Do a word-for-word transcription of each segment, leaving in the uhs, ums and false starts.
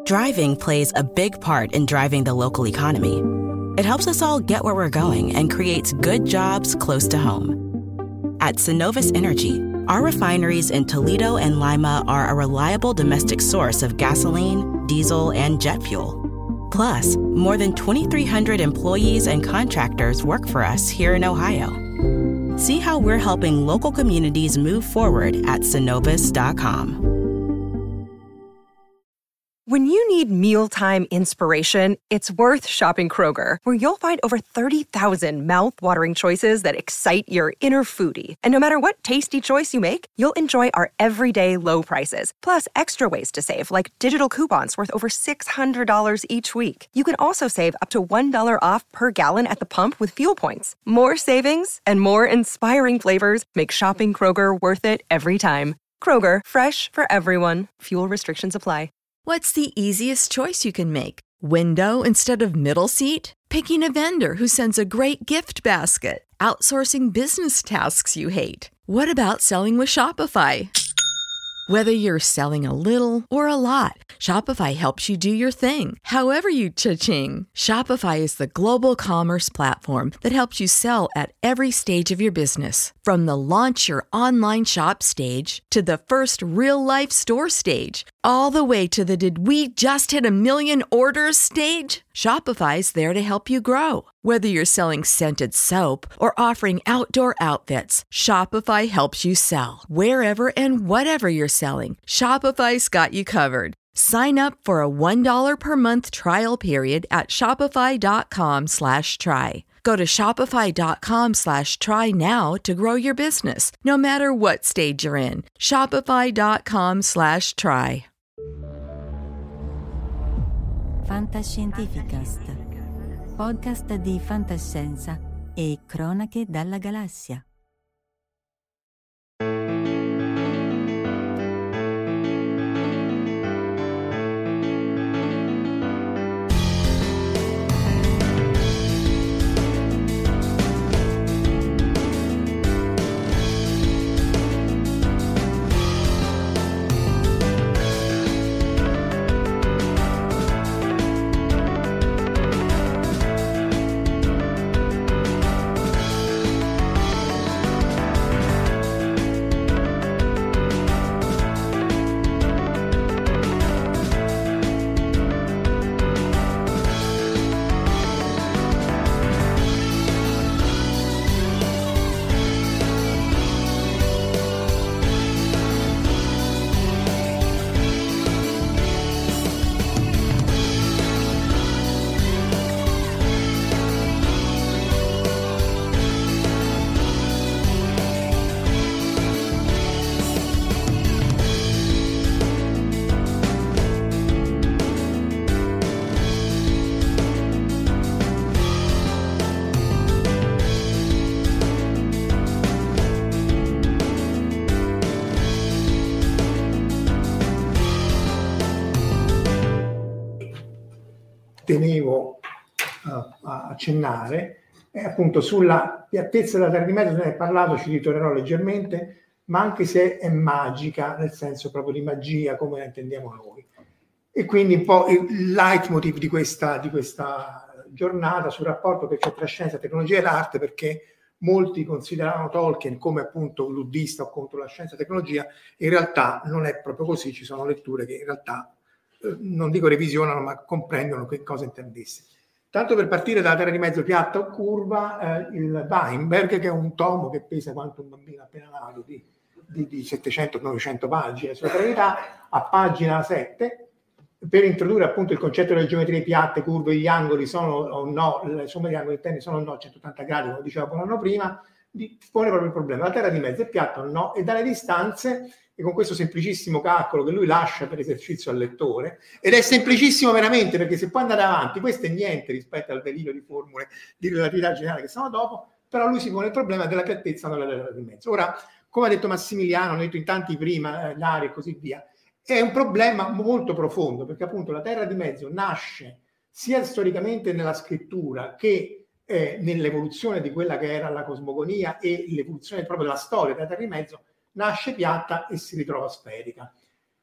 Driving plays a big part in driving the local economy. It helps us all get where we're going and creates good jobs close to home. At Synovus Energy, our refineries in Toledo and Lima are a reliable domestic source of gasoline, diesel, and jet fuel. Plus, more than twenty-three hundred employees and contractors work for us here in Ohio. See how we're helping local communities move forward at synovus dot com. When you need mealtime inspiration, it's worth shopping Kroger, where you'll find over thirty thousand mouth-watering choices that excite your inner foodie. And no matter what tasty choice you make, you'll enjoy our everyday low prices, plus extra ways to save, like digital coupons worth over six hundred dollars each week. You can also save up to one dollar off per gallon at the pump with fuel points. More savings and more inspiring flavors make shopping Kroger worth it every time. Kroger, fresh for everyone. Fuel restrictions apply. What's the easiest choice you can make? Window instead of middle seat? Picking a vendor who sends a great gift basket? Outsourcing business tasks you hate? What about selling with Shopify? Whether you're selling a little or a lot, Shopify helps you do your thing, however you cha-ching. Shopify is the global commerce platform that helps you sell at every stage of your business. From the launch your online shop stage to the first real-life store stage, all the way to the did we just hit a million orders stage. Shopify's there to help you grow. Whether you're selling scented soap or offering outdoor outfits, Shopify helps you sell. Wherever and whatever you're selling, Shopify's got you covered. Sign up for a one dollar per month trial period at shopify.com slash try. Go to shopify.com slash try now to grow your business, no matter what stage you're in. Shopify.com slash try. Fantascientificast, podcast di fantascienza e cronache dalla galassia. tenevo uh, a accennare, è appunto sulla piattezza della Terra di Mezzo. Se ne è parlato, ci ritornerò leggermente, ma anche se è magica, nel senso proprio di magia come la intendiamo noi. E quindi un po' il leitmotiv di questa, di questa giornata sul rapporto che c'è tra scienza, tecnologia ed arte, perché molti consideravano Tolkien come appunto un luddista o contro la scienza e tecnologia. In realtà non è proprio così, ci sono letture che in realtà eh, non dico revisionano, ma comprendono che cosa intendesse. Tanto per partire dalla Terra di Mezzo piatta o curva, eh, il Weinberg, che è un tomo che pesa quanto un bambino appena nato, di, di, di settecento novecento pagine, sulla verità, a pagina sette, per introdurre appunto il concetto delle geometrie piatte, curve, gli angoli sono o no, le somme di angoli interni sono o no centottanta gradi, come diceva un anno prima, di, pone proprio il problema. La Terra di Mezzo è piatta o no? E dalle distanze, e con questo semplicissimo calcolo che lui lascia per esercizio al lettore, ed è semplicissimo veramente, perché se poi andate avanti, questo è niente rispetto al delirio di formule di relatività generale che sono dopo, però lui si pone il problema della piattezza della Terra di Mezzo. Ora, come ha detto Massimiliano, hanno detto in tanti prima, eh, Dario e così via, è un problema molto profondo, perché appunto la Terra di Mezzo nasce sia storicamente nella scrittura che eh, nell'evoluzione di quella che era la cosmogonia e l'evoluzione proprio della storia della Terra di Mezzo, nasce piatta e si ritrova sferica.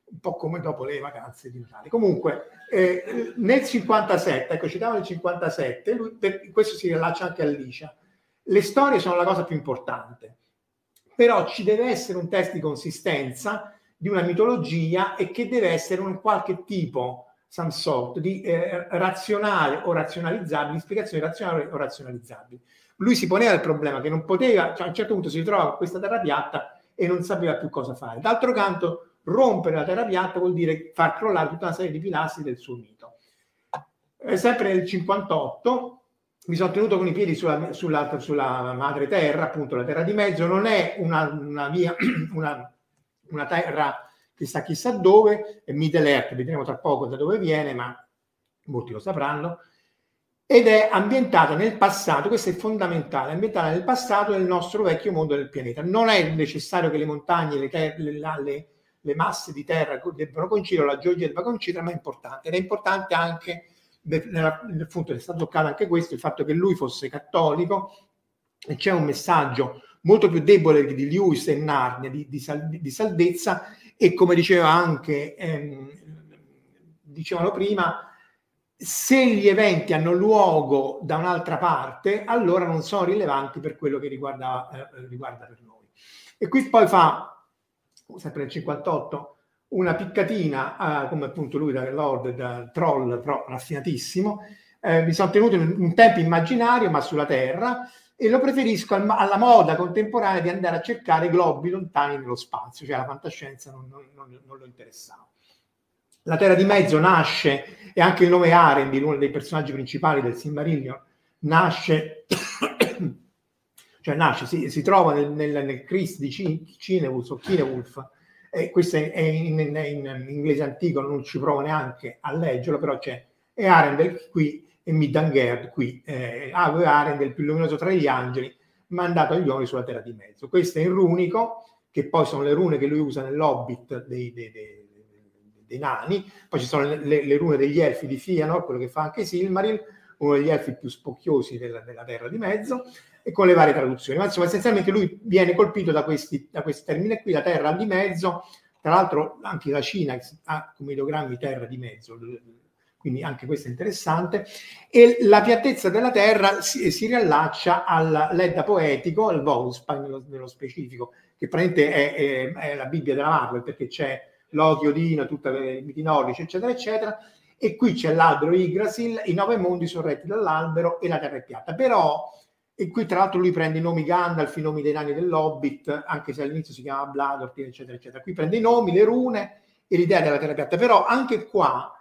un po' come dopo le vacanze di Natale. Comunque, eh, nel cinquantasette, ecco, citavo nel cinquantasette, lui, per, questo si riallaccia anche a Licia, le storie sono la cosa più importante, però ci deve essere un test di consistenza di una mitologia e che deve essere un qualche tipo, some sort, di eh, razionale o razionalizzabile, di spiegazioni razionali o razionalizzabili. Lui si poneva il problema che non poteva, cioè a un certo punto si ritrova con questa terra piatta e non sapeva più cosa fare. D'altro canto, rompere la terra piatta vuol dire far crollare tutta una serie di pilastri del suo mito. Eh, sempre nel cinquantotto mi sono tenuto con i piedi sulla, sulla, sulla madre terra, appunto la terra di mezzo, non è una, una via, una, una terra che sta chissà dove, è Middle Earth, vedremo tra poco da dove viene, ma molti lo sapranno, ed è ambientata nel passato, questo è fondamentale, è ambientata nel passato del nostro vecchio mondo del pianeta. Non è necessario che le montagne, le, ter- le, le, le masse di terra debbano coincidere, la Georgia debba coincidere, ma è importante. Ed è importante anche, appunto, è stato toccato anche questo, il fatto che lui fosse cattolico, e c'è un messaggio molto più debole di Lewis e Narnia, di, di, sal, di salvezza, e come diceva anche, ehm, dicevano prima, se gli eventi hanno luogo da un'altra parte, allora non sono rilevanti per quello che riguarda, eh, riguarda per noi. E qui poi fa, sempre nel cinquantotto, una piccatina, eh, come appunto lui da Lord, da troll, però raffinatissimo, eh, mi sono tenuto in un tempo immaginario, ma sulla Terra, e lo preferisco al, alla moda contemporanea di andare a cercare globi lontani nello spazio, cioè la fantascienza non, non, non, non lo interessava. La Terra di Mezzo nasce, e anche il nome Arendil, uno dei personaggi principali del Silmarillion, nasce, cioè nasce, si, si trova nel, nel, nel Chris di Cinewulf o Cinewulf, e questo è, è in, in, in inglese antico, non ci provo neanche a leggerlo, però c'è, e Arendil qui, e Midgard qui, eh, Arendil, il più luminoso tra gli angeli, mandato agli uomini sulla Terra di Mezzo. Questo è in runico, che poi sono le rune che lui usa nell'Hobbit dei, dei, dei dei nani, poi ci sono le, le, le rune degli elfi di Fëanor, quello che fa anche Silmaril, uno degli elfi più spocchiosi della, della Terra di Mezzo, e con le varie traduzioni. Ma insomma, essenzialmente lui viene colpito da questi, da questi termini qui, la Terra di Mezzo, tra l'altro anche la Cina ha come ideogrammi Terra di Mezzo, quindi anche questo è interessante, e la piattezza della Terra si, si riallaccia all'Edda poetico, al Voluspa nello, nello specifico, che praticamente è, è, è la Bibbia della Marvel, perché c'è Loki, Odino, tutti i miti nordici, eccetera, eccetera, e qui c'è l'albero Yggdrasil, i nove mondi sorretti dall'albero e la terra è piatta. Però, e qui tra l'altro lui prende i nomi Gandalf, i nomi dei nani dell'Hobbit, anche se all'inizio si chiama Blador, eccetera, eccetera. Qui prende i nomi, le rune e l'idea della terra piatta. Però anche qua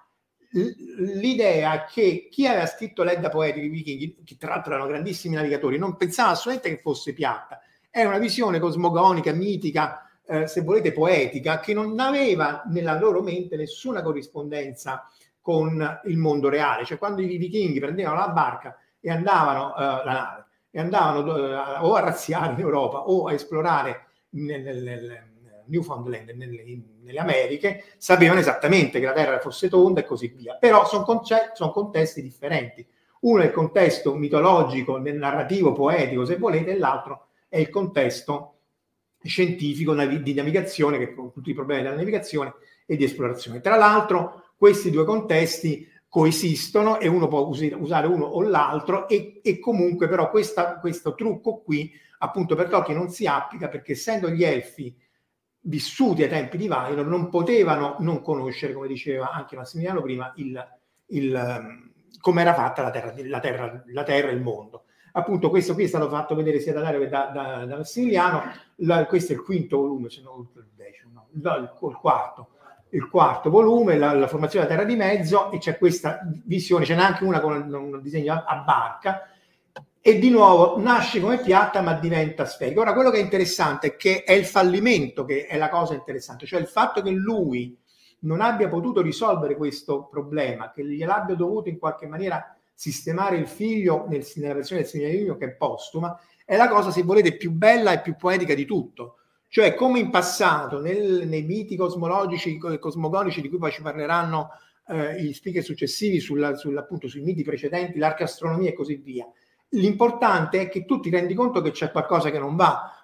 l'idea che chi aveva scritto l'Edda poetica, i vichinghi, che tra l'altro erano grandissimi navigatori, non pensava assolutamente che fosse piatta. È una visione cosmogonica, mitica, Eh, se volete poetica, che non aveva nella loro mente nessuna corrispondenza con il mondo reale. Cioè quando i vichinghi prendevano la barca e andavano, eh, la nave, e andavano eh, o a razziare in Europa o a esplorare nel, nel, nel Newfoundland, nelle, in, nelle Americhe, sapevano esattamente che la terra fosse tonda e così via. Però sono conce- son contesti differenti. Uno è il contesto mitologico, nel narrativo poetico, se volete, e l'altro è il contesto scientifico di navigazione, che con tutti i problemi della navigazione e di esplorazione. Tra l'altro questi due contesti coesistono e uno può us- usare uno o l'altro, e, e comunque però questa, questo trucco qui appunto per Tolkien non si applica, perché essendo gli elfi vissuti ai tempi di Valinor non potevano non conoscere, come diceva anche Massimiliano prima, il, il, come era fatta la terra, la terra, la terra e il mondo. Appunto questo qui è stato fatto vedere sia da Dario che da, da, da Massimiliano. La, questo è il quinto volume, se non il decimo, no, il, il quarto il quarto volume, la, la formazione della Terra di Mezzo, e c'è questa visione, ce n'è anche una con un, un disegno a, a barca, e di nuovo nasce come piatta ma diventa sferica. Ora quello che è interessante è che è il fallimento che è la cosa interessante, cioè il fatto che lui non abbia potuto risolvere questo problema, che gliel'abbia dovuto in qualche maniera sistemare il figlio nel, nella versione del Silmarillion, che è postuma, è la cosa, se volete, più bella e più poetica di tutto. Cioè, come in passato, nel, nei miti cosmologici e cosmogonici, di cui poi ci parleranno eh, gli speaker successivi, sulla, sulla, appunto, sui miti precedenti, l'arcastronomia e così via, l'importante è che tu ti rendi conto che c'è qualcosa che non va.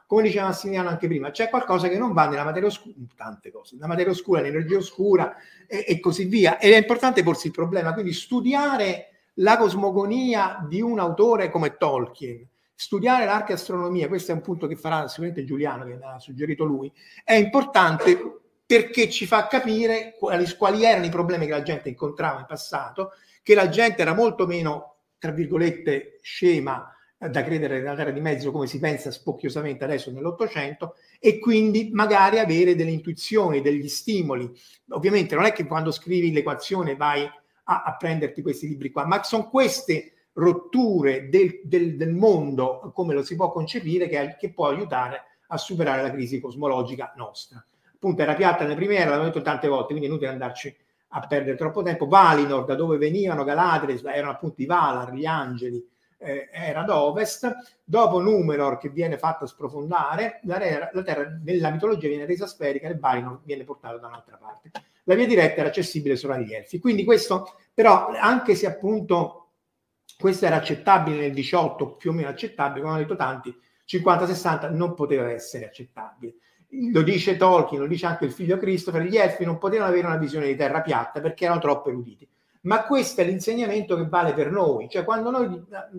come diceva Massimiliano anche prima, c'è qualcosa che non va nella materia oscura, tante cose, nella materia oscura, nell'energia oscura e, e così via. Ed è importante porsi il problema, quindi studiare la cosmogonia di un autore come Tolkien, studiare l'archeastronomia, questo è un punto che farà sicuramente Giuliano, che l'ha suggerito lui, è importante perché ci fa capire quali, quali erano i problemi che la gente incontrava in passato, che la gente era molto meno, tra virgolette, scema da credere nella terra di mezzo come si pensa spocchiosamente adesso nell'Ottocento, e quindi magari avere delle intuizioni, degli stimoli. Ovviamente non è che quando scrivi l'equazione vai a, a prenderti questi libri qua, ma sono queste rotture del, del, del mondo, come lo si può concepire, che, che può aiutare a superare la crisi cosmologica nostra. Appunto era piatta nelle prime ere, l'abbiamo detto tante volte, quindi è inutile andarci a perdere troppo tempo. Valinor, da dove venivano Galadriel, erano appunto i Valar, gli angeli, eh, era ad ovest. Dopo Numenor, che viene fatta sprofondare, la, re, la terra nella mitologia viene resa sferica e Valinor viene portato da un'altra parte. La via diretta era accessibile solo agli elfi. Quindi questo, però, anche se appunto questo era accettabile nel diciotto, più o meno accettabile, come hanno detto tanti, cinquanta sessanta non poteva essere accettabile. Lo dice Tolkien, lo dice anche il figlio Christopher, gli elfi non potevano avere una visione di terra piatta perché erano troppo eruditi. Ma questo è l'insegnamento che vale per noi. Cioè quando noi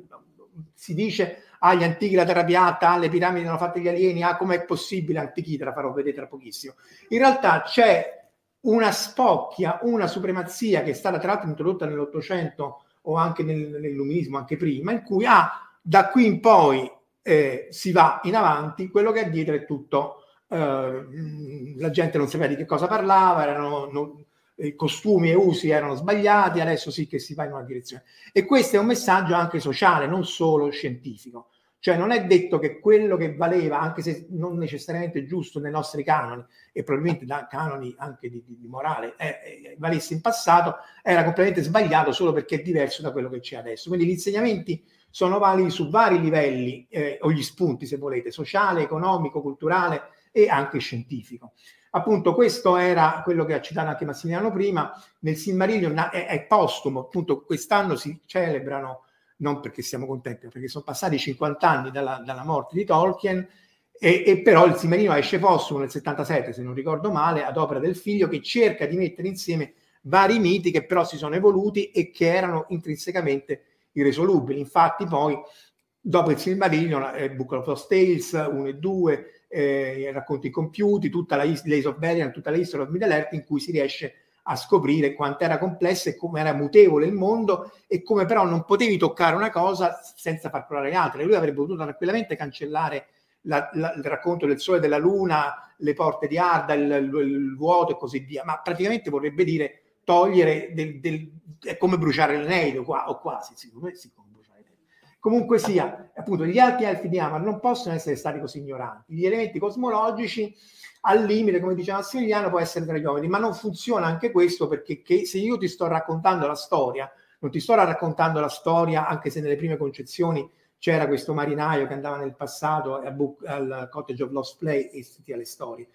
si dice agli ah, antichi la terra piatta, ah, le piramidi hanno fatte gli alieni, ah, com'è possibile, Antichitera, farò vedere tra pochissimo. In realtà c'è una spocchia, una supremazia che è stata tra l'altro introdotta nell'Ottocento o anche nel, nell'illuminismo, anche prima, in cui ah, da qui in poi eh, si va in avanti, quello che è dietro è tutto, eh, la gente non sapeva di che cosa parlava, erano non, i costumi e usi erano sbagliati, adesso sì che si va in una direzione. E questo è un messaggio anche sociale, non solo scientifico. Cioè non è detto che quello che valeva, anche se non necessariamente giusto nei nostri canoni, e probabilmente da canoni anche di, di, di morale, eh, eh, valesse in passato, era completamente sbagliato solo perché è diverso da quello che c'è adesso. Quindi gli insegnamenti sono validi su vari livelli, eh, o gli spunti se volete, sociale, economico, culturale e anche scientifico. Appunto questo era quello che ha citato anche Massimiliano prima, nel Silmarillion è, è postumo, appunto quest'anno si celebrano, non perché siamo contenti, perché sono passati cinquanta anni dalla, dalla morte di Tolkien, e, e però il Silmarillion esce postumo nel settantasette, se non ricordo male, ad opera del figlio, che cerca di mettere insieme vari miti che però si sono evoluti e che erano intrinsecamente irresolubili. Infatti poi, dopo il Silmarillion, eh, Book of Lost Tales uno e due, eh, racconti compiuti, tutta la Lays of Beleriand, tutta la History of Middle-earth, in cui si riesce a scoprire quanto era complesso e come era mutevole il mondo, e come però non potevi toccare una cosa senza far crollare le altre. Lui avrebbe potuto tranquillamente cancellare la, la, il racconto del sole e della luna, le porte di Arda, il, il, il vuoto e così via, ma praticamente vorrebbe dire togliere del, del, è come bruciare l'Eneide, qua, o quasi, secondo me sì, come bruciare l'Eneide. Comunque sia, appunto, gli alti elfi di Amar non possono essere stati così ignoranti. Gli elementi cosmologici, al limite, come diceva Massimiliano, può essere tra gli uomini, ma non funziona anche questo, perché che se io ti sto raccontando la storia, non ti sto raccontando la storia, anche se nelle prime concezioni c'era questo marinaio che andava nel passato al, book, al Cottage of Lost Play e sentiva le storie.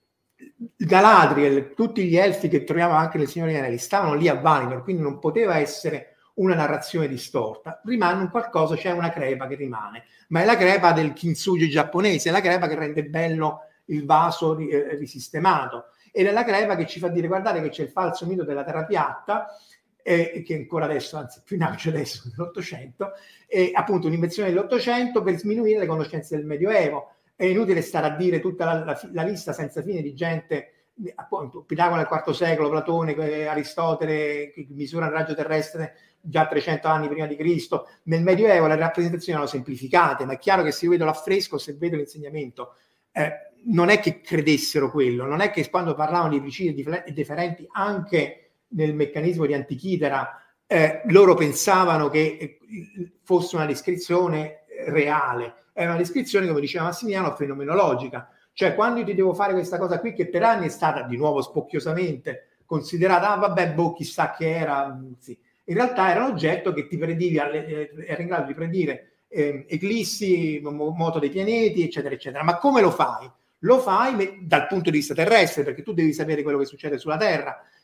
Galadriel, tutti gli elfi che troviamo anche nel Signore degli Anelli stavano lì a Valinor, quindi non poteva essere una narrazione distorta. Rimane un qualcosa, c'è una crepa che rimane, ma è la crepa del kintsugi giapponese, è la crepa che rende bello il vaso eh, risistemato, ed è la crepa che ci fa dire: guardate che c'è il falso mito della terra piatta, eh, che ancora adesso, anzi più in auge adesso nell'Ottocento, e appunto un'invenzione dell'Ottocento per sminuire le conoscenze del Medioevo. È inutile stare a dire tutta la, la, la lista senza fine di gente, appunto Pitagora nel quarto secolo, Platone, Aristotele che misura il raggio terrestre già trecento anni prima di Cristo. Nel Medioevo le rappresentazioni erano semplificate, ma è chiaro che se io vedo l'affresco, se vedo l'insegnamento, eh, non è che credessero quello, non è che quando parlavano di principi differenti anche nel meccanismo di Antichitera, eh, loro pensavano che fosse una descrizione reale, è una descrizione, come diceva Massimiliano, fenomenologica. Cioè quando io ti devo fare questa cosa qui, che per anni è stata di nuovo spocchiosamente considerata, ah vabbè, boh, chissà che era, sì. In realtà era un oggetto che ti predivi, era in grado di predire eh, eclissi, moto dei pianeti, eccetera, eccetera. Ma come lo fai? Lo fai dal punto di vista terrestre, perché tu devi sapere quello che succede sulla Terra,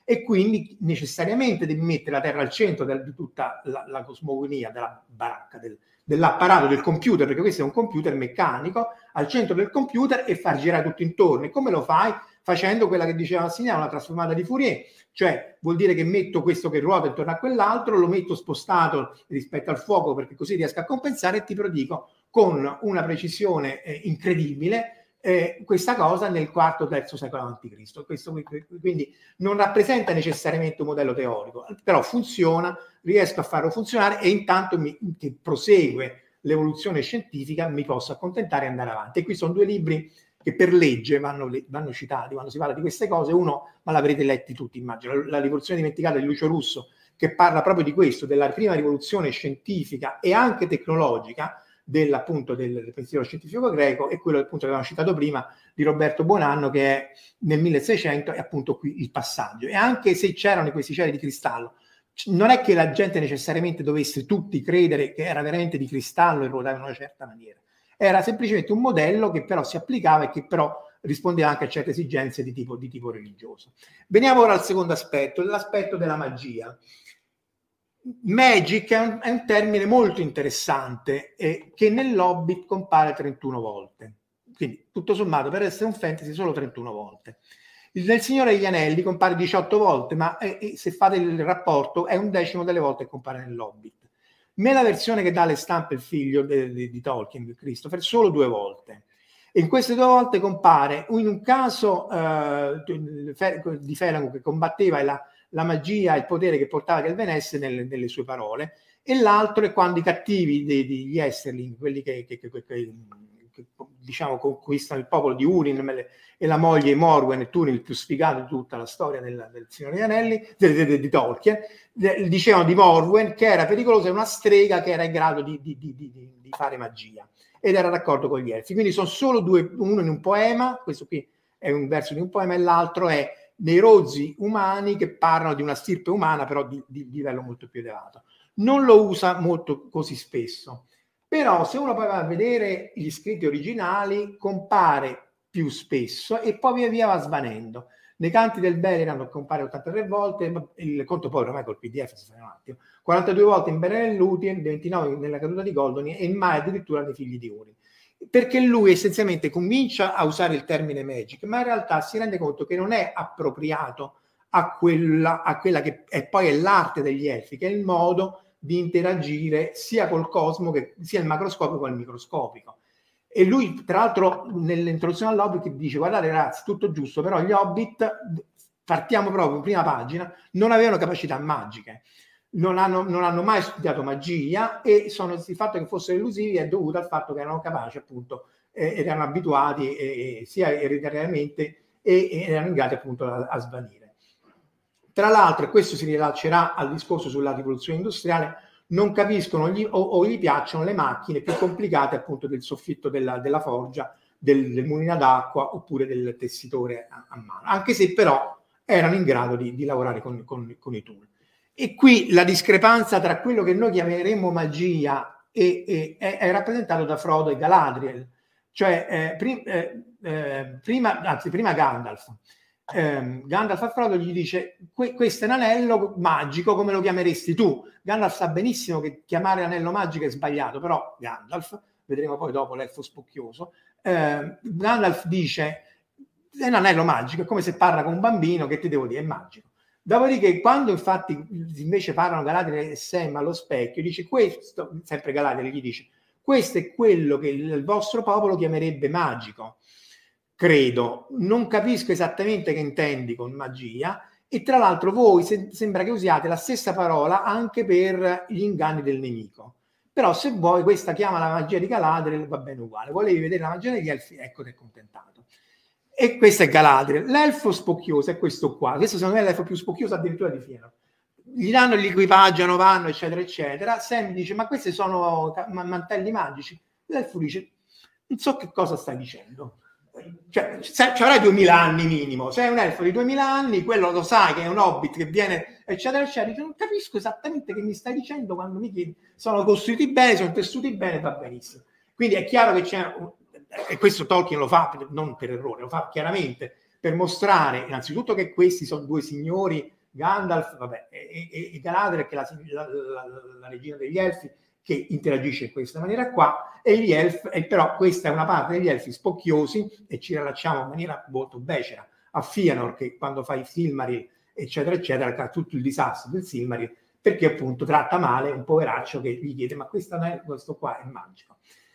e quindi necessariamente devi mettere la Terra al centro del, di tutta la, la cosmogonia della baracca, del, dell'apparato del computer, perché questo è un computer meccanico, al centro del computer e far girare tutto intorno. E come lo fai? Facendo quella che diceva Massiniano, la trasformata di Fourier, cioè vuol dire che metto questo che ruota intorno a quell'altro, lo metto spostato rispetto al fuoco perché così riesco a compensare e ti prodico con una precisione eh, incredibile eh, questa cosa nel quarto terzo secolo avanti Cristo. Questo quindi non rappresenta necessariamente un modello teorico, però funziona, riesco a farlo funzionare e intanto mi, che prosegue l'evoluzione scientifica mi posso accontentare e andare avanti. E qui sono due libri che per legge vanno, vanno citati quando si parla di queste cose. Uno, ma l'avrete letti tutti immagino, La rivoluzione dimenticata di Lucio Russo, che parla proprio di questo, della prima rivoluzione scientifica e anche tecnologica del, appunto, del, del pensiero scientifico greco, e quello appunto che avevamo citato prima di Roberto Buonanno, che è nel milleseicento, è appunto qui il passaggio. E anche se c'erano questi cieli di cristallo, non è che la gente necessariamente dovesse tutti credere che era veramente di cristallo e ruotava in una certa maniera. Era semplicemente un modello che però si applicava e che però rispondeva anche a certe esigenze di tipo, di tipo religioso. Veniamo ora al secondo aspetto, l'aspetto della magia. Magic è un, è un termine molto interessante eh, che nell'Hobbit compare trentuno volte. Quindi, tutto sommato, per essere un fantasy solo trentuno volte. Nel Signore degli Anelli compare diciotto volte, ma eh, se fate il rapporto è un decimo delle volte che compare nell'Hobbit. Nella versione che dà alle stampe il figlio di, di, di Tolkien, di Christopher, solo due volte. E in queste due volte compare, in un caso eh, di Felagu che combatteva la, la magia e il potere che portava Kelvenesse nelle, nelle sue parole, e l'altro è quando i cattivi degli Esterling, quelli che, che, che, che, che diciamo conquistano il popolo di Urin e la moglie Morwen e Túrin, il più sfigato di tutta la storia del, del Signore degli Anelli, di, di, di Tolkien, de, dicevano di Morwen che era pericolosa e una strega che era in grado di, di, di, di, di fare magia, ed era d'accordo con gli Elfi. Quindi sono solo due, uno in un poema, questo qui è un verso di un poema, e l'altro è dei rozzi umani che parlano di una stirpe umana, però di, di, di livello molto più elevato. Non lo usa molto così spesso, però se uno poi va a vedere gli scritti originali compare più spesso e poi via via va svanendo. Nei Canti del Beleriand compare ottantatré volte, il conto poi ormai col P D F si fa un attimo, quarantadue volte in Beren e Lúthien, ventinove nella caduta di Gondolin e mai addirittura nei Figli di Urin. Perché lui essenzialmente comincia a usare il termine magic, ma in realtà si rende conto che non è appropriato a quella, a quella che è poi è l'arte degli Elfi, che è il modo di interagire sia col cosmo, che sia il macroscopico che il microscopico. E lui, tra l'altro, nell'introduzione all'Hobbit dice: guardate ragazzi, tutto giusto, però gli Hobbit, partiamo proprio in prima pagina, non avevano capacità magiche, non hanno, non hanno mai studiato magia, e sono, il fatto che fossero illusivi è dovuto al fatto che erano capaci, appunto, eh, ed erano abituati eh, sia ereditariamente e, e erano in grado appunto a, a svanire. Tra l'altro, e questo si rilaccerà al discorso sulla rivoluzione industriale, non capiscono gli, o, o gli piacciono le macchine più complicate appunto del soffitto della, della forgia, del, del mulino d'acqua oppure del tessitore a, a mano, anche se però erano in grado di, di lavorare con, con, con i tool. E qui la discrepanza tra quello che noi chiameremmo magia e, e, è, è rappresentato da Frodo e Galadriel, cioè eh, prim, eh, eh, prima, anzi prima Gandalf. Eh, Gandalf a Frodo gli dice: questo è un anello magico, come lo chiameresti tu? Gandalf sa benissimo che chiamare anello magico è sbagliato, però Gandalf, vedremo poi dopo l'elfo spocchioso, eh, Gandalf dice: è un anello magico, è come se parla con un bambino, che ti devo dire, è magico. Dopodiché, quando infatti invece parlano Galadriel e Sam allo specchio, dice questo, sempre Galadriel gli dice: questo è quello che il vostro popolo chiamerebbe magico. Credo, non capisco esattamente che intendi con magia, e tra l'altro voi se, sembra che usiate la stessa parola anche per gli inganni del nemico. Però se vuoi, questa chiama la magia di Galadriel, va bene uguale. Volevi vedere la magia degli elfi, ecco, ti è contentato. E questo è Galadriel. L'elfo spocchioso è questo qua. Questo secondo me è l'elfo più spocchioso addirittura di Fëanor. Gli danno l'equipaggiano, vanno, eccetera, eccetera. Sam dice: ma questi sono mantelli magici. L'elfo dice: non so che cosa stai dicendo. Cioè, ci avrai duemila anni minimo, sei un elfo di duemila anni, quello lo sai che è un hobbit che viene, eccetera, eccetera. Dice: non capisco esattamente che mi stai dicendo quando mi chiedi. Sono costruiti bene, sono tessuti bene, va benissimo. Quindi è chiaro che c'è, e questo Tolkien lo fa non per errore, lo fa chiaramente per mostrare innanzitutto che questi sono due signori, Gandalf, vabbè, e, e, e Galadriel, che è la, la, la, la regina degli elfi, che interagisce in questa maniera qua, e gli elfi, e però questa è una parte degli elfi spocchiosi, e ci rilacciamo in maniera molto becera a Fëanor, che quando fa i Silmaril, eccetera, eccetera, tutto il disastro del Silmaril, perché appunto tratta male un poveraccio che gli chiede, ma questo, non è, questo qua è magico.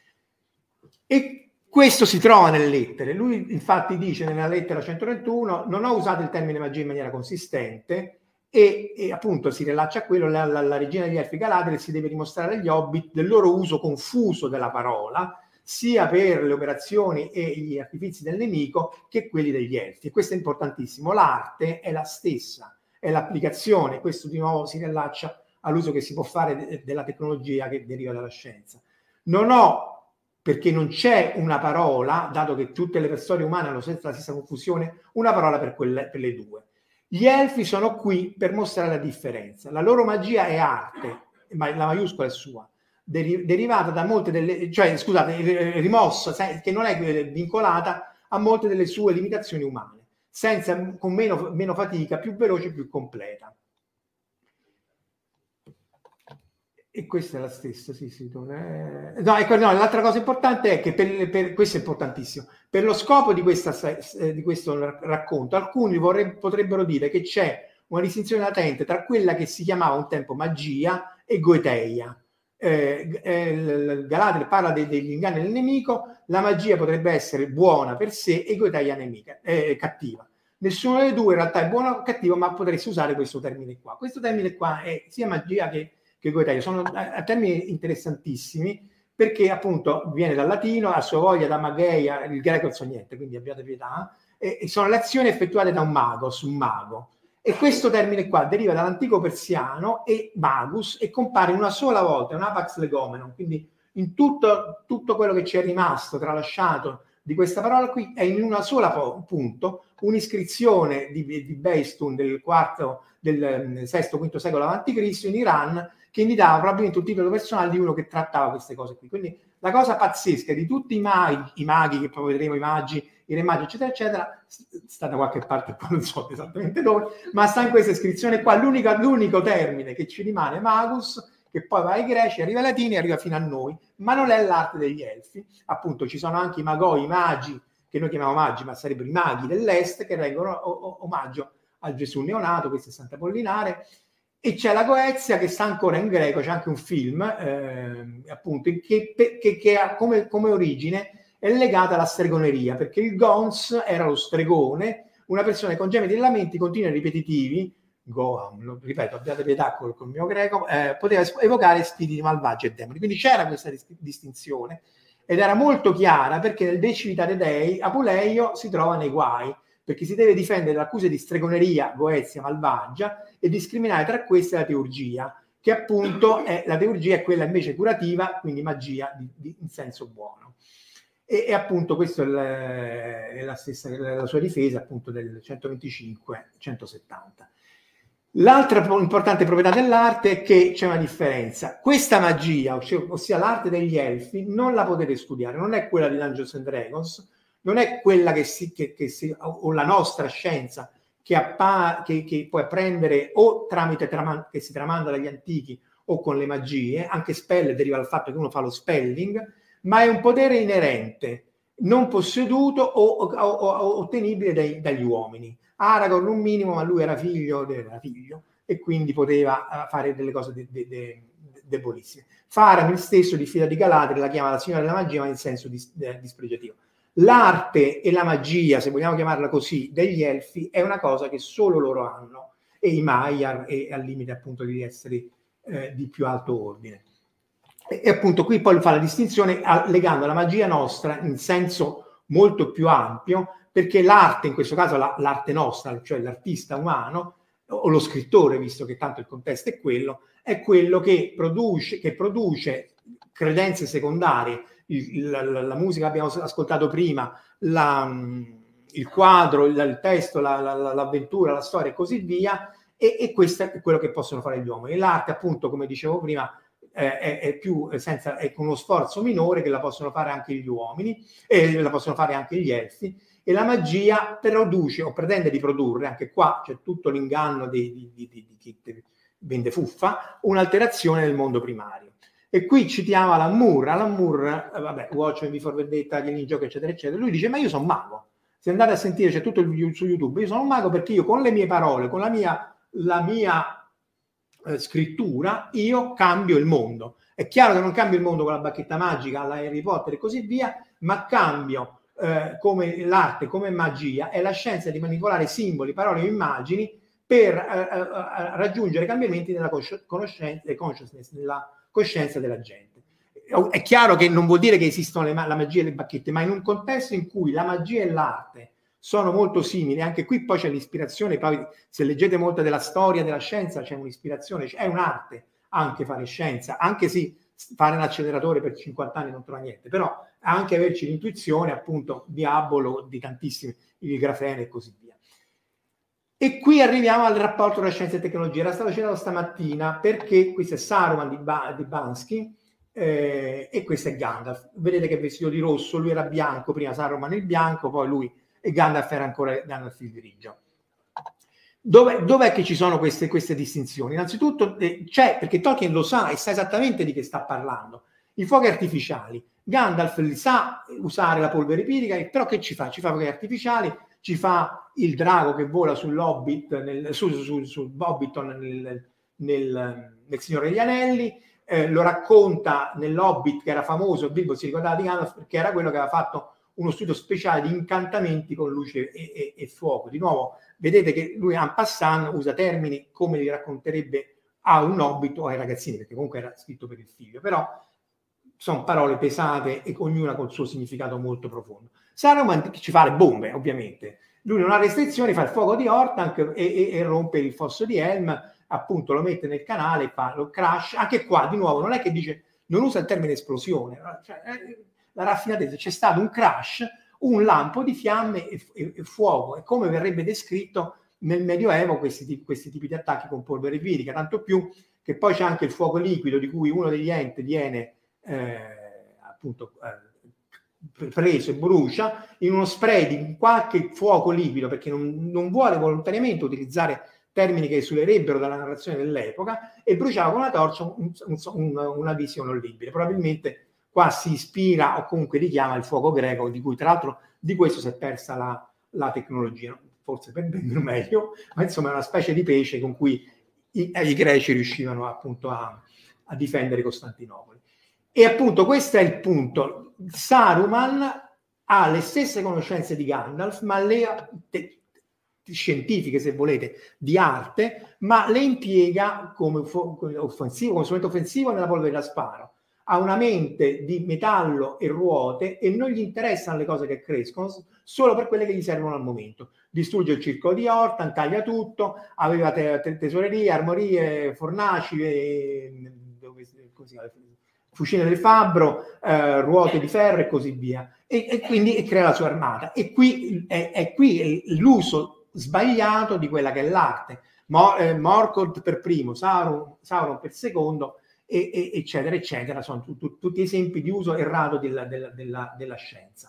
E questo si trova nelle lettere. Lui infatti dice nella lettera centotrentuno, non ho usato il termine magia in maniera consistente, e, e appunto si rilaccia a quello, la, la, la regina degli elfi Galadriel si deve dimostrare agli hobbit del loro uso confuso della parola, sia per le operazioni e gli artifizi del nemico che quelli degli elfi. E questo è importantissimo. L'arte è la stessa, è l'applicazione. Questo di nuovo si rilaccia all'uso che si può fare de- della tecnologia che deriva dalla scienza. Non ho, perché non c'è una parola, dato che tutte le storie umane hanno la stessa confusione, una parola per, quelle, per le due. Gli elfi sono qui per mostrare la differenza. La loro magia è arte, ma la maiuscola è sua, deri- derivata da molte delle, cioè scusate, rimossa, che non è vincolata a molte delle sue limitazioni umane, senza, con meno, meno fatica, più veloce e più completa. E questa è la stessa, sì, sì. Non è... No, ecco, no, l'altra cosa importante è che, per, per, questo è importantissimo, per lo scopo di, questa, di questo racconto, alcuni vorreb- potrebbero dire che c'è una distinzione latente tra quella che si chiamava un tempo magia e goeteia. Eh, eh, Galadriel parla de- degli inganni del nemico, la magia potrebbe essere buona per sé e goeteia nemica, eh, cattiva. Nessuno delle due in realtà è buono o cattivo, ma potresti usare questo termine qua. Questo termine qua è sia magia che che goeteia, sono a termini interessantissimi, perché appunto viene dal latino, a sua voglia da mageia, il greco non so niente, quindi abbiate pietà, e, e sono le azioni effettuate da un magos, un mago. E questo termine qua deriva dall'antico persiano e magus, e compare una sola volta, un apax legomenon, quindi in tutto, tutto quello che ci è rimasto tralasciato di questa parola qui è in una sola po- punto un'iscrizione di, di Behistun del quarto, del sesto quinto secolo avanti Cristo in Iran, che indicava probabilmente un titolo personale di uno che trattava queste cose qui. Quindi la cosa pazzesca di tutti i maghi, i maghi che poi vedremo, i magi, i re magi, eccetera, eccetera, sta da qualche parte, non so esattamente dove, ma sta in questa iscrizione qua. L'unico, l'unico termine che ci rimane, magus, che poi va ai greci, arriva ai latini e arriva fino a noi, ma non è l'arte degli elfi. Appunto ci sono anche i magoi, i magi, che noi chiamiamo magi, ma sarebbero i maghi dell'est, che rendono omaggio al Gesù neonato, questo è Sant'Apollinare. E c'è la Goezia, che sta ancora in greco, c'è anche un film, eh, appunto, che, che, che ha come, come origine è legata alla stregoneria, perché il Gons era lo stregone, una persona con gemiti e lamenti continui e ripetitivi, Goam, lo ripeto, abbiate pietà col, col mio greco, eh, poteva evocare spiriti malvagi e demoni. Quindi c'era questa dis- distinzione, ed era molto chiara, perché nel De Civitate Dei Apuleio si trova nei guai, perché si deve difendere dall'accusa di stregoneria, goezia, malvagia, e discriminare tra queste la teurgia, che appunto è la teurgia è quella invece curativa, quindi magia di, di, in senso buono. E, e appunto questo è, l, è la stessa la sua difesa appunto del centoventicinque centosettanta. L'altra importante proprietà dell'arte è che c'è una differenza. Questa magia, ossia, ossia l'arte degli elfi, non la potete studiare, non è quella di Dungeons and Dragons, non è quella che si, che, che si o la nostra scienza che, appa, che, che puoi apprendere o tramite traman, che si tramanda dagli antichi o con le magie, anche spell deriva dal fatto che uno fa lo spelling, ma è un potere inerente, non posseduto o, o, o, o ottenibile dai, dagli uomini. Aragorn un minimo, ma lui era figlio, era figlio e quindi poteva fare delle cose de, de, de, de, debolissime. Faramir stesso, diffida di Galadriel, la chiama la signora della magia, ma in senso dis, de, dispregiativo. L'arte e la magia, se vogliamo chiamarla così, degli elfi è una cosa che solo loro hanno, e i Maiar, e al limite appunto di esseri eh, di più alto ordine. E, e appunto qui poi fa la distinzione a, legando la magia nostra in senso molto più ampio, perché l'arte, in questo caso la, l'arte nostra, cioè l'artista umano, o lo scrittore, visto che tanto il contesto è quello, è quello che produce, che produce credenze secondarie, il, la, la, la musica che abbiamo ascoltato prima, la, il quadro, il, il testo, la, la, l'avventura, la storia e così via, e, e questo è quello che possono fare gli uomini. E l'arte, appunto, come dicevo prima, eh, è, è più senza, è con uno sforzo minore che la possono fare anche gli uomini, e la possono fare anche gli elfi, e la magia produce o pretende di produrre, anche qua c'è tutto l'inganno di, di, di, di chi vende fuffa, un'alterazione del mondo primario. E qui citiamo Alan Moore, Alan Moore, eh, vabbè, Watch Me Before Vendetta, gli Ninja, eccetera, eccetera, lui dice, ma io sono mago, se andate a sentire, c'è tutto il video su YouTube, io sono un mago perché io con le mie parole, con la mia, la mia eh, scrittura, io cambio il mondo. È chiaro che non cambio il mondo con la bacchetta magica alla Harry Potter e così via, ma cambio eh, come l'arte, come magia, è la scienza di manipolare simboli, parole e immagini per eh, eh, raggiungere cambiamenti nella conoscenza, consciousness, nella coscienza della gente. È chiaro che non vuol dire che esistono le, la magia e le bacchette, ma in un contesto in cui la magia e l'arte sono molto simili, anche qui poi c'è l'ispirazione, poi se leggete molto della storia della scienza c'è un'ispirazione, è un'arte anche fare scienza, anche sì, fare un acceleratore per cinquanta anni non trova niente, però anche averci l'intuizione appunto diabolo di tantissimi, il grafene e così via. E qui arriviamo al rapporto tra scienza e tecnologia. Era stato citato stamattina perché questo è Saruman di, ba- di Bansky eh, e questo è Gandalf. Vedete che è vestito di rosso, lui era bianco, prima Saruman il bianco, poi lui e Gandalf era ancora Gandalf il grigio. Dove, dov'è che ci sono queste, queste distinzioni? Innanzitutto eh, c'è, perché Tolkien lo sa e sa esattamente di che sta parlando. I fuochi artificiali. Gandalf li sa usare la polvere pirica, però che ci fa? Ci fa fuochi artificiali, ci fa il drago che vola sull'Hobbit, nel, su, su, su Hobbiton nel, nel, nel Signore degli Anelli, eh, lo racconta nell'Hobbit che era famoso, Bilbo si ricordava di Gandalf perché era quello che aveva fatto uno studio speciale di incantamenti con luce e, e, e fuoco. Di nuovo, vedete che lui en passant usa termini come li racconterebbe a un hobbit o ai ragazzini, perché comunque era scritto per il figlio, però sono parole pesate e ognuna col suo significato molto profondo. Saruman ci fa le bombe, ovviamente. Lui non ha restrizioni, fa il fuoco di Hortank e, e, e rompe il fosso di Helm, appunto lo mette nel canale e fa lo crash. Anche qua, di nuovo, non è che dice, non usa il termine esplosione, cioè, eh, la raffinatezza, c'è stato un crash, un lampo di fiamme e, e, e fuoco, è come verrebbe descritto nel Medioevo questi, questi tipi di attacchi con polvere pirica, tanto più che poi c'è anche il fuoco liquido di cui uno degli enti viene eh, appunto eh, preso e brucia in uno spray di qualche fuoco liquido, perché non, non vuole volontariamente utilizzare termini che esulerebbero dalla narrazione dell'epoca, e bruciava con una torcia un, un, un, una visione orribile. Probabilmente qua si ispira o comunque richiama il fuoco greco, di cui tra l'altro di questo si è persa la, la tecnologia, forse per vendere meglio, ma insomma è una specie di pesce con cui i, i greci riuscivano appunto a, a difendere Costantinopoli. E appunto questo è il punto. Saruman ha le stesse conoscenze di Gandalf, ma le te, scientifiche, se volete, di arte, ma le impiega come, come offensivo, come strumento offensivo nella polvere da sparo. Ha una mente di metallo e ruote e non gli interessano le cose che crescono, solo per quelle che gli servono al momento. Distrugge il circolo di Hortan, taglia tutto, aveva te, te, tesorerie, armorie, fornaci, e, dove, così, fucine del fabbro, eh, ruote di ferro e così via. E, e quindi e crea la sua armata. E qui è, è qui l'uso sbagliato di quella che è l'arte. Mo, eh, Morgoth per primo, Sauron, Sauron per secondo, E, e, eccetera, eccetera, sono tu, tu, tutti esempi di uso errato della, della, della, della scienza.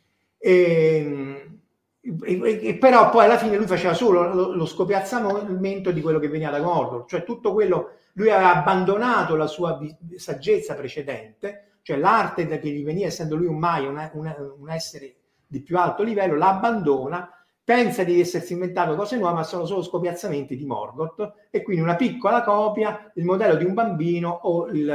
E, e, e però poi alla fine lui faceva solo lo, lo scopiazzamento di quello che veniva da Mordor, cioè tutto quello, lui aveva abbandonato la sua saggezza precedente, cioè l'arte che gli veniva, essendo lui un Maia, un, un, un essere di più alto livello, la abbandona, pensa di essersi inventato cose nuove, ma sono solo scopiazzamenti di Morgoth, e quindi una piccola copia, il modello di un bambino o il,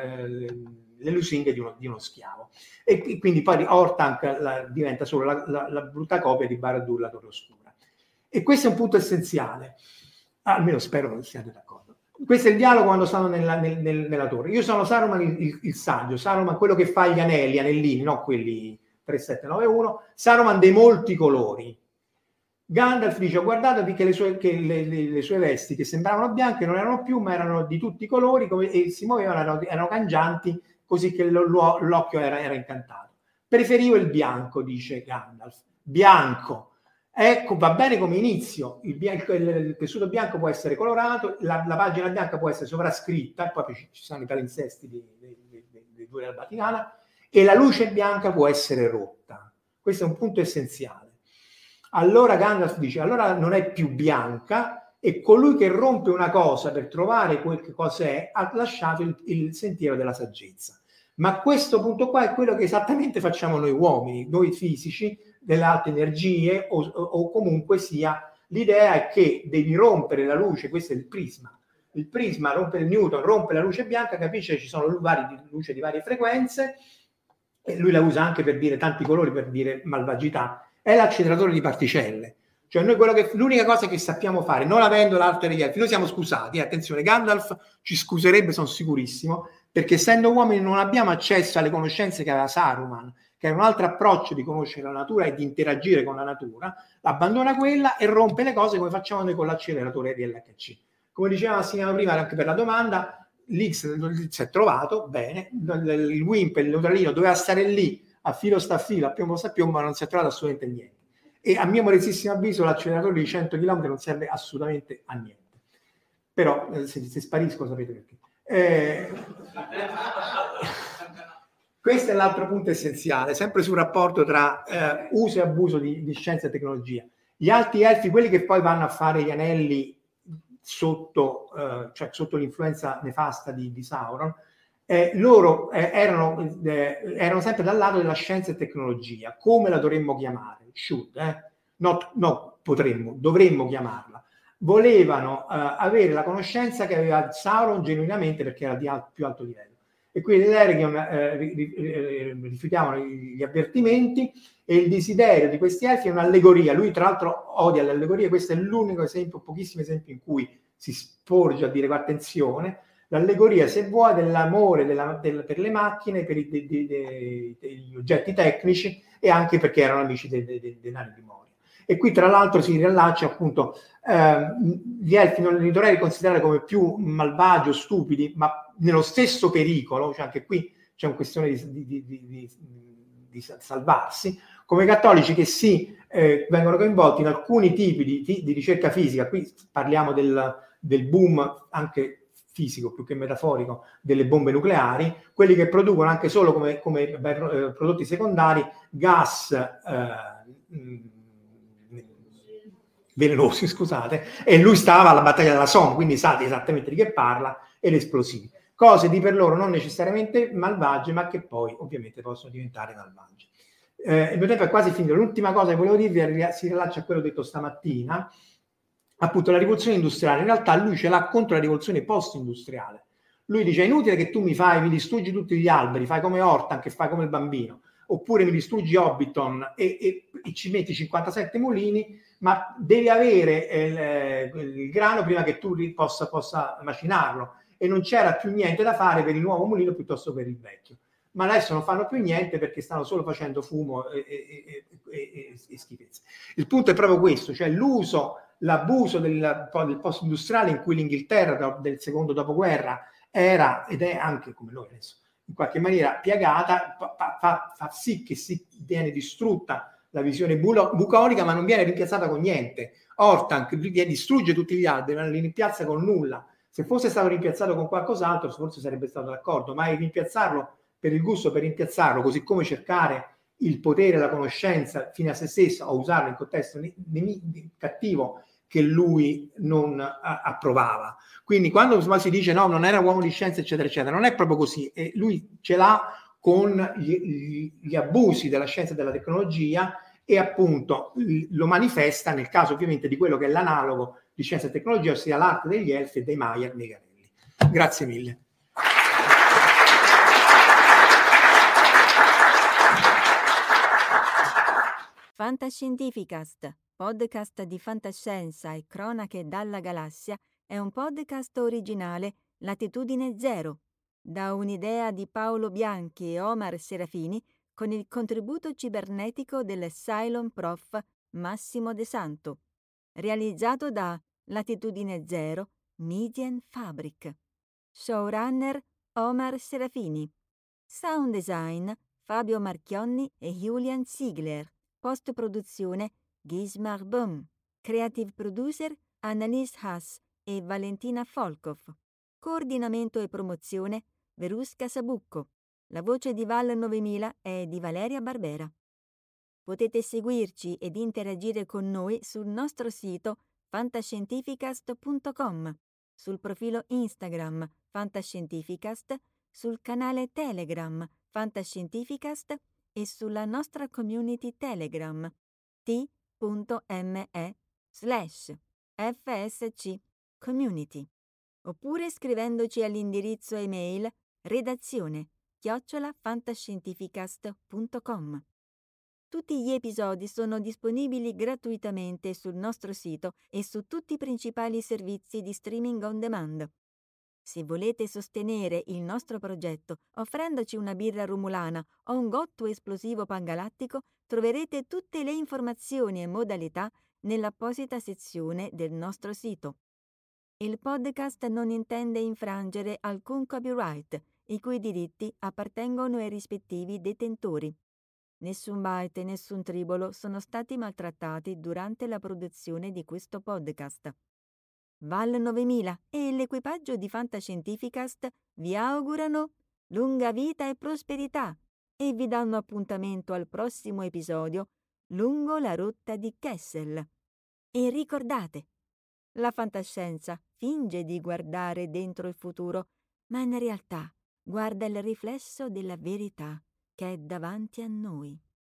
le lusinghe di uno, di uno schiavo. E quindi poi Hortank la, diventa solo la, la, la brutta copia di Barad-dûr, la Torre Oscura. E questo è un punto essenziale, almeno spero che siate d'accordo. Questo è il dialogo quando stanno nella, nel, nel, nella torre. Io sono Saruman il, il, il saggio, Saruman quello che fa gli anelli, anellini, no quelli tre sette nove uno, Saruman dei molti colori. Gandalf dice, ho guardato che, le sue, che le, le, le sue vesti che sembravano bianche non erano più, ma erano di tutti i colori come, e si muovevano, erano, erano cangianti, così che lo, lo, l'occhio era, era incantato. Preferivo il bianco, dice Gandalf. Bianco. Ecco, va bene come inizio. Il, bianco, il, il tessuto bianco può essere colorato, la, la pagina bianca può essere sovrascritta, e poi ci, ci sono i palinsesti dei, dei, dei, dei due della Vaticana, e la luce bianca può essere rotta. Questo è un punto essenziale. Allora Gandalf dice, allora non è più bianca, e colui che rompe una cosa per trovare quel che cos'è ha lasciato il, il sentiero della saggezza. Ma questo punto qua è quello che esattamente facciamo noi uomini, noi fisici, delle alte energie, o, o comunque sia, l'idea è che devi rompere la luce, questo è il prisma. Il prisma rompe il Newton, rompe la luce bianca, capisce che ci sono vari, luce di varie frequenze, e lui la usa anche per dire tanti colori, per dire malvagità, è l'acceleratore di particelle. Cioè noi quello che, l'unica cosa che sappiamo fare, non avendo l'arte degli elfi, noi siamo scusati, eh, attenzione, Gandalf ci scuserebbe, sono sicurissimo, perché essendo uomini non abbiamo accesso alle conoscenze che aveva Saruman, che era un altro approccio di conoscere la natura e di interagire con la natura, abbandona quella e rompe le cose come facciamo noi con l'acceleratore di L H C. Come diceva Massimiliano prima, anche per la domanda, l'X si è trovato, bene, il WIMP, il neutralino, doveva stare lì, a filo sta a filo, a piombo sta a piombo, ma non si è trovato assolutamente niente. E a mio modestissimo avviso l'acceleratore di cento chilometri non serve assolutamente a niente. Però, eh, se, se sparisco sapete perché. Eh, questo è l'altro punto essenziale, sempre sul rapporto tra eh, uso e abuso di, di scienza e tecnologia. Gli alti elfi, quelli che poi vanno a fare gli anelli sotto, eh, cioè sotto l'influenza nefasta di, di Sauron, eh, loro eh, erano, eh, erano sempre dal lato della scienza e tecnologia. Come la dovremmo chiamare? Should, eh? Not, no, potremmo, dovremmo chiamarla. Volevano eh, avere la conoscenza che aveva Sauron genuinamente, perché era di al, più alto livello. E quindi gli Eregion eh, rifiutavano gli avvertimenti, e il desiderio di questi elfi è un'allegoria. Lui tra l'altro odia le allegorie, questo è l'unico esempio, pochissimi esempi in cui si sporge a dire attenzione, l'allegoria, se vuoi, dell'amore della, del, per le macchine, per i, de, de, de, degli oggetti tecnici, e anche perché erano amici dei de, de, de nani di Moria. E qui tra l'altro si riallaccia appunto, eh, gli elfi non li dovrei considerare come più malvagi o stupidi, ma nello stesso pericolo, cioè anche qui c'è una questione di, di, di, di, di salvarsi, come cattolici che sì, eh, vengono coinvolti in alcuni tipi di, di ricerca fisica. Qui parliamo del, del boom anche fisico più che metaforico delle bombe nucleari, quelli che producono anche solo come, come eh, prodotti secondari gas eh, velenosi, scusate, e lui stava alla battaglia della Somme, quindi sa esattamente di che parla, ed esplosivi. Cose di per loro non necessariamente malvagie, ma che poi ovviamente possono diventare malvagie. Eh, il mio tempo è quasi finito. L'ultima cosa che volevo dirvi si rilascia a quello detto stamattina, appunto la rivoluzione industriale. In realtà lui ce l'ha contro la rivoluzione post-industriale. Lui dice: è inutile che tu mi fai, mi distruggi tutti gli alberi, fai come Hortan, che fai come il bambino, oppure mi distruggi Hobbiton e, e, e ci metti cinquantasette mulini, ma devi avere eh, il grano prima che tu possa, possa macinarlo, e non c'era più niente da fare per il nuovo mulino piuttosto per il vecchio. Ma adesso non fanno più niente perché stanno solo facendo fumo e, e, e, e schifezze. Il punto è proprio questo, cioè l'uso, l'abuso del, del post-industriale, in cui l'Inghilterra del secondo dopoguerra era, ed è anche come noi adesso, in qualche maniera piagata, fa, fa, fa sì che si viene distrutta la visione bucolica, ma non viene rimpiazzata con niente. Hortan distrugge tutti gli alberi, ma non li rimpiazza con nulla. Se fosse stato rimpiazzato con qualcos'altro, forse sarebbe stato d'accordo, ma rimpiazzarlo per il gusto, per rimpiazzarlo, così come cercare il potere, la conoscenza fine a se stesso, o usarlo in contesto cattivo che lui non a, approvava. Quindi quando si dice no, non era uomo di scienza, eccetera, eccetera, non è proprio così. E lui ce l'ha con gli, gli, gli abusi della scienza e della tecnologia, e appunto lo manifesta nel caso ovviamente di quello che è l'analogo di scienza e tecnologia, ossia l'arte degli elfi e dei Maier Negarelli. Grazie mille. Fantascientificast, podcast di fantascienza e cronache dalla galassia, è un podcast originale Latitudine Zero, da un'idea di Paolo Bianchi e Omar Serafini, con il contributo cibernetico del Cylon Prof Massimo De Santo, realizzato da Latitudine Zero Media Fabric. Showrunner Omar Serafini. Sound design Fabio Marchionni e Julian Ziegler. Post-produzione Gismar Böhm. Creative producer Annalise Haas e Valentina Folkov. Coordinamento e promozione Verusca Sabucco. La voce di Val novemila è di Valeria Barbera. Potete seguirci ed interagire con noi sul nostro sito fantascientificast punto com, sul profilo Instagram Fantascientificast, sul canale Telegram Fantascientificast e sulla nostra community Telegram t.me slash fsc community, oppure scrivendoci all'indirizzo email redazione chiocciola fantascientificast punto com. Tutti gli episodi sono disponibili gratuitamente sul nostro sito e su tutti i principali servizi di streaming on demand. Se volete sostenere il nostro progetto offrendoci una birra rumulana o un gotto esplosivo pangalattico, troverete tutte le informazioni e modalità nell'apposita sezione del nostro sito. Il podcast non intende infrangere alcun copyright, i cui diritti appartengono ai rispettivi detentori. Nessun byte e nessun tribolo sono stati maltrattati durante la produzione di questo podcast. Val novemila e l'equipaggio di Fantascientificast vi augurano lunga vita e prosperità e vi danno appuntamento al prossimo episodio lungo la rotta di Kessel. E ricordate, la fantascienza finge di guardare dentro il futuro, ma in realtà guarda il riflesso della verità che è davanti a noi.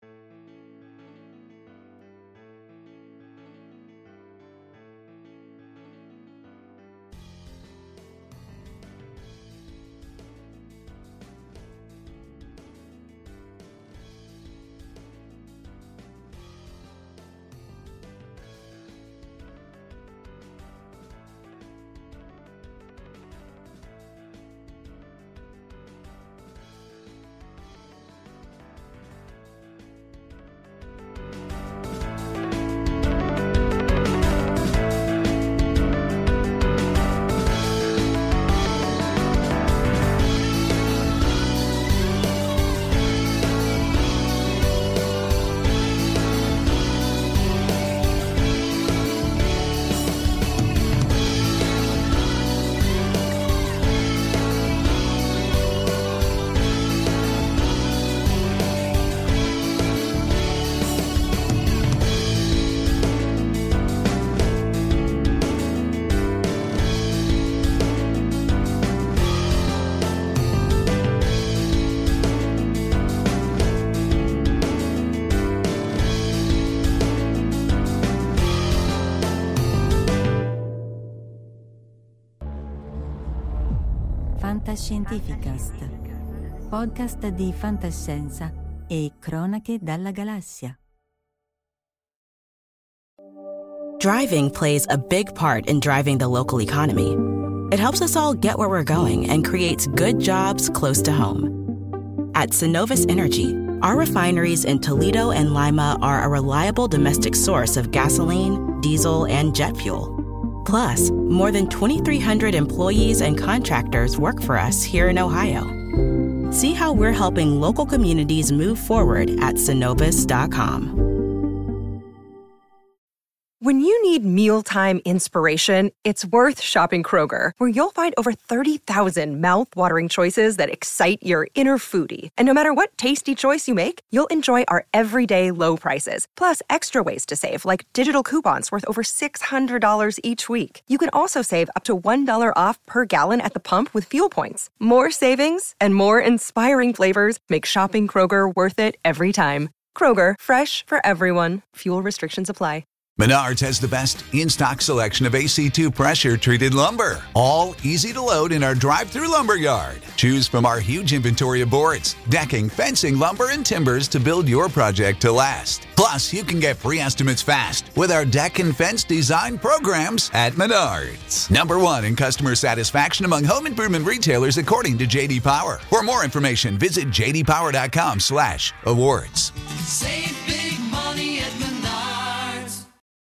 Fantascientificast, podcast di fantascienza e cronache dalla galassia. Driving plays a big part in driving the local economy. It helps us all get where we're going and creates good jobs close to home. At Synovus Energy, our refineries in Toledo and Lima are a reliable domestic source of gasoline, diesel, and jet fuel. Plus, more than twenty-three hundred employees and contractors work for us here in Ohio. See how we're helping local communities move forward at Synovus dot com. When you need mealtime inspiration, it's worth shopping Kroger, where you'll find over thirty thousand mouth-watering choices that excite your inner foodie. And no matter what tasty choice you make, you'll enjoy our everyday low prices, plus extra ways to save, like digital coupons worth over six hundred dollars each week. You can also save up to one dollar off per gallon at the pump with fuel points. More savings and more inspiring flavors make shopping Kroger worth it every time. Kroger, fresh for everyone. Fuel restrictions apply. Menards has the best in-stock selection of A C two pressure-treated lumber, all easy to load in our drive-through lumber yard. Choose from our huge inventory of boards, decking, fencing, lumber, and timbers to build your project to last. Plus, you can get free estimates fast with our deck and fence design programs at Menards. Number one in customer satisfaction among home improvement retailers according to J D Power. For more information, visit j d power dot com slash awards. Save